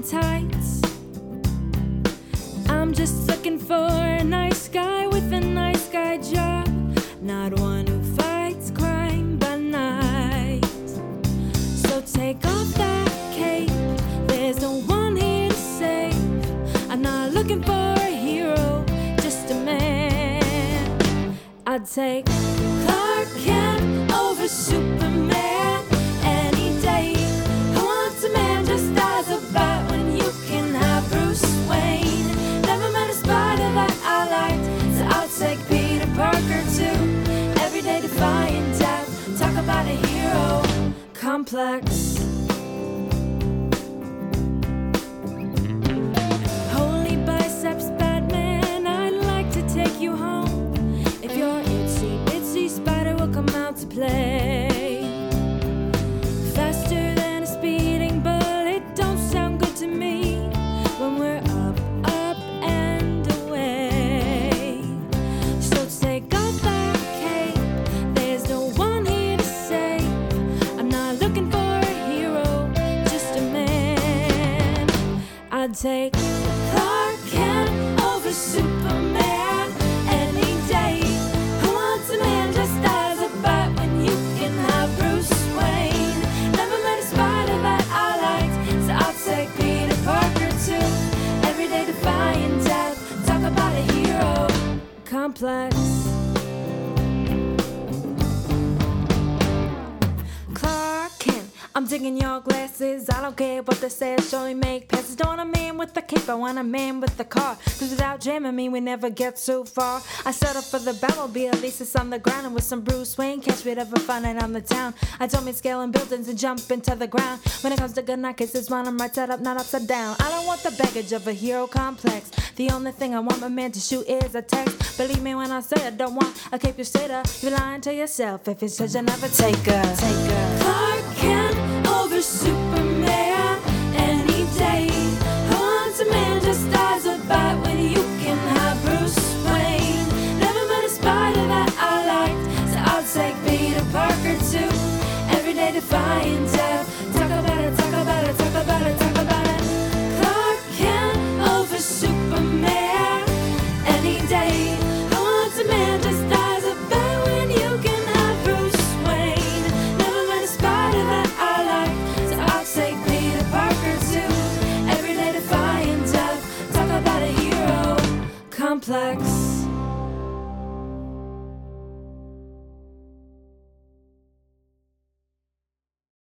in tights. I'm just looking for a nice guy with a nice guy job, not one who fights crime by night. So take off that cape, there's no one here to save. I'm not looking for a hero, just a man. I'd take Clark Kent over Superman any day. Who wants a man just as a bat when you can have Bruce Wayne? Never met a spider that I liked, so I'll take Peter Parker too. Everyday defying death, talk about a hero complex. Holy biceps Batman, I'd like to take you home. If your itsy bitsy spider will come out to play. Faster than a speeding bullet, don't sound good to me when we're up, up and away. So take off that cape, there's no one here to save. I'm not looking for a hero, just a man. I'd take Clark Kent over Superman any day. Who wants a man just as a bat when you can have Bruce Wayne? Never met a spider that I liked, so I'll take Peter Parker too. Everyday defying death, talk about a hero complex. Clark Kent, I'm digging your glasses. I don't care what they say, show me make passes. Don't want a man with a cape, I want a man with a car. Cause without jamming me, we never get too far. I settle for the Batmobile, at least it's on the ground. And with some Bruce Wayne, catch me ever find it on the town. I told me scaling buildings and jump into the ground. When it comes to good night kisses, want them right side up, not upside down. I don't want the baggage of a hero complex. The only thing I want my man to shoot is a text. Believe me when I say I don't want a cape crusader. You're lying to yourself if it's such a never taker. Clark Kent over Superman any day. Who wants a man just as a bat when you can have Bruce Wayne? Never met a spider that I liked, so I'll take Peter Parker too. Everyday defying death, talk about it, talk about it, talk about it, talk about it. Clark Kent over Superman any day. Who wants a man just as a bat when you can have Bruce Wayne? Never met a spider that I like, so I'll take Peter Parker too. Everyday defying death, talk about a hero complex.